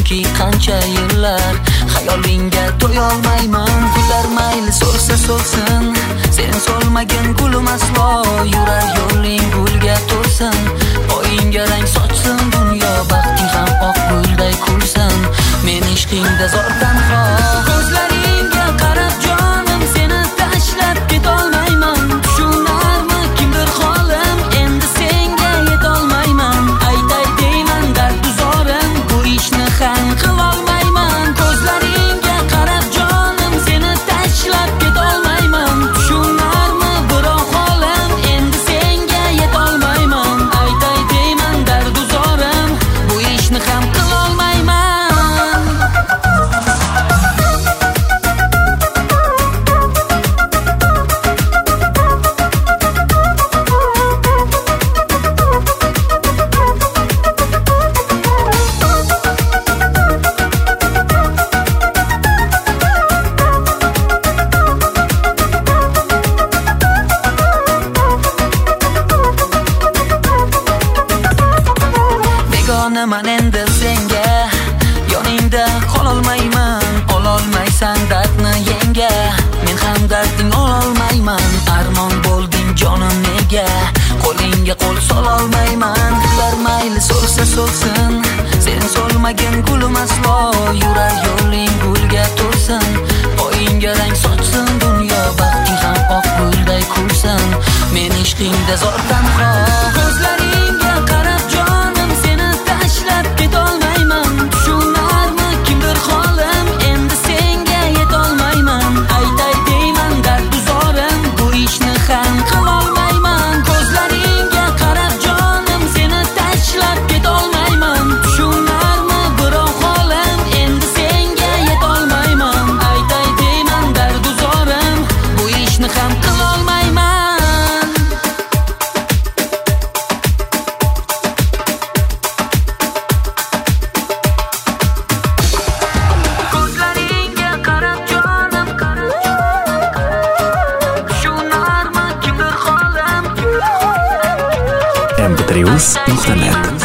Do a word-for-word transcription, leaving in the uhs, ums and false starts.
chunki qancha yillar xayolingga to'yolmayman. Gullar mayli so'lsa so'lsin, sen solmagin gulim aslo. Yurar yo'ling gulga to'lsin, poyingga rang sochsin dunyo. Baxting ham oq gulday kulsin, men ishqingda zordan xoh. Ko'zlaringga qarab jonim, seni tashlab ketolmayman. Tushunarmi kimdir holim, endi senga yetolmayman. Aytay deyman dardu zorim, bu ishni ham qilolmayman. Ko'zlaringga qarab jonim, seni tashlab ketolmayman. Tushunarmi biroq holim, endi senga yetolmayman. Aytay deyman dardu zorim, bu ishni ham qilolmayman. Begonaman endi senga, yoningda qololmayman. Ololmaysan dardni yenga, men ham darding ololmayman. Armon bo'lding jonim nega, qo'lingga qo'l sololmayman. Gullar mayli so'lsa so'lsin, sen solmagin gulim aslo. Yurar yo'ling gulga to'lsin, poyingga rang sochsin dunyo. Baxting ham oq gulday kulsin, men ishqingda zordan xoh. Ko'zlaringga qarab jonim, seni tashlab ketolmayman. Tushunarmi kimdir holim, endi senga yetolmayman. Aytay deyman dardu zorim, bu ishni ham qilolmayman. Ko'zlaringga qarab jonim, seni tashlab ketolmayman. Tushunarmi biroq holim, endi senga yetolmayman. Aytay deyman dardu zorim, bu ishni ham qilolmayman. Ko'zlaringga qarab jonim, tushunarmi kimdir holim. em p tri uz nuqta net